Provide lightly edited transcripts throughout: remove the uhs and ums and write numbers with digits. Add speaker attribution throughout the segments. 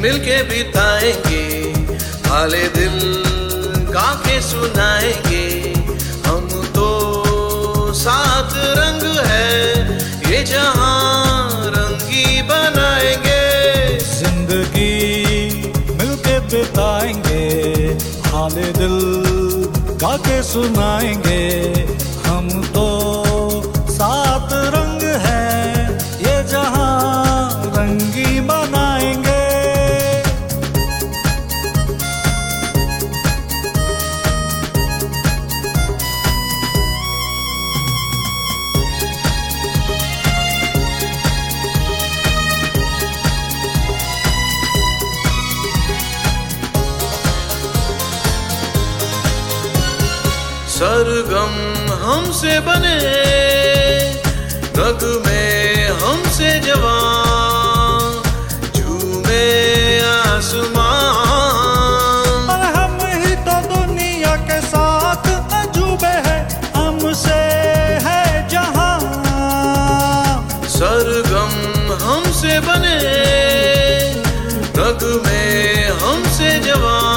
Speaker 1: मिलके बिताएंगे, हाले दिल गा के सुनाएंगे। हम तो सात रंग है ये जहां रंगी बनाएंगे।
Speaker 2: जिंदगी मिलके बिताएंगे, हाले दिल गा के सुनाएंगे। हम तो सात रंग है ये जहां रंगी बनाएंगे।
Speaker 1: सरगम हमसे बने, रग में हमसे जवां, झूमे आसमां।
Speaker 2: और हम ही तो दुनिया के साथ अजूबे हैं, हमसे है जहां।
Speaker 1: सरगम हमसे बने, रग में हमसे जवां,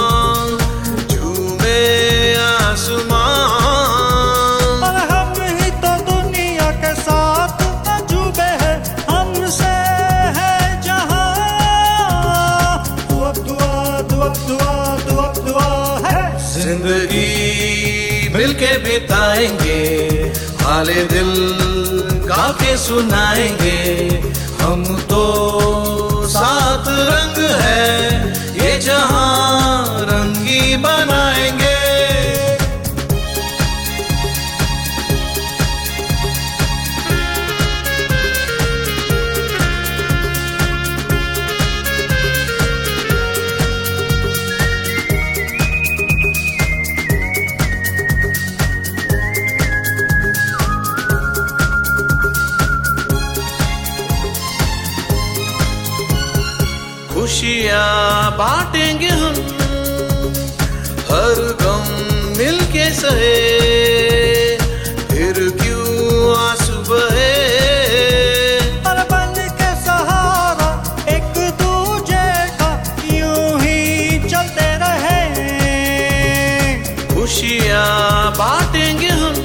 Speaker 2: और हम ही तो दुनिया के साथ अजूबे हैं, हमसे है जहां। दुआ दुआ दुआ दुआ दुआ दुआ है।
Speaker 1: जिंदगी मिलके बिताएंगे, हाले दिल गा के सुनाएंगे। हम तो सात रंग है ये जहां रंगी बनाएंगे। खुशियाँ बांटेंगे हम, हर गम मिलके सहे, फिर क्यों आंसू बहे।
Speaker 2: और बन के सहारा एक दूजे का यूं ही चलते रहे।
Speaker 1: खुशियाँ बांटेंगे हम,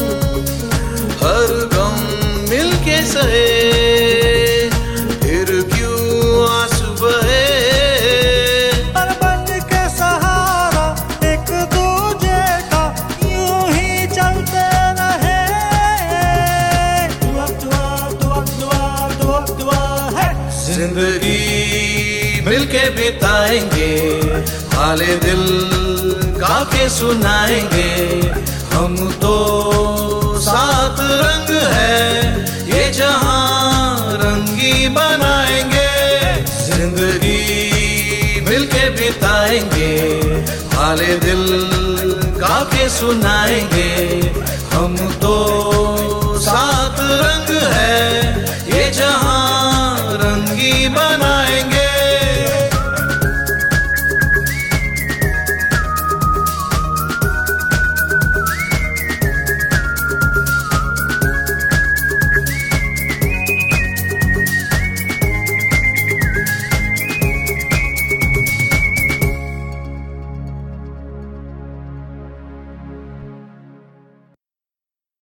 Speaker 1: हर गम मिलके सहे, फिर क्यों आंसू बहे।
Speaker 2: और बन के सहारा एक दूजे का यूं ही चलते रहे। दुआ दुआ दुआ दुआ दुआ दुआ है।
Speaker 1: जिंदगी मिलके बिताएंगे, हाले दिल गा के सुनाएंगे। हम तो सात रंग है ये जहां रंगी बनाएंगे। जिंदगी मिलके बिताएंगे, हाले दिल गा के सुनाएंगे। हम तो